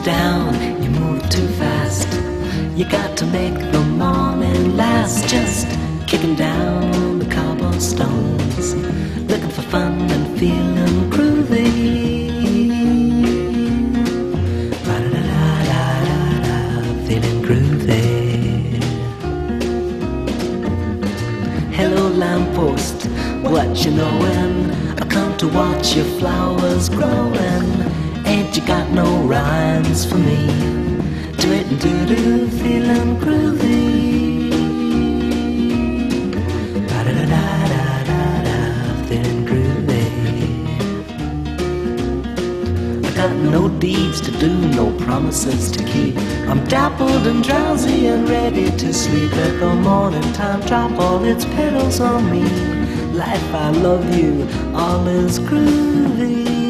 down, you move too fast. You got to make the morning last. Just kicking down the cobblestones, looking for fun and feeling groovy. Ba-da-da-da-da-da, feeling groovy. Hello lamppost, what you knowin'? I come to watch your flowers growin'. Ain't you got no rhymes for me? Do it and do-do, feeling groovy. Ba-da-da-da-da-da, feeling groovy. I got no deeds to do, no promises to keep. I'm dappled and drowsy and ready to sleep. Let the morning time drop all its petals on me. Life, I love you, all is groovy.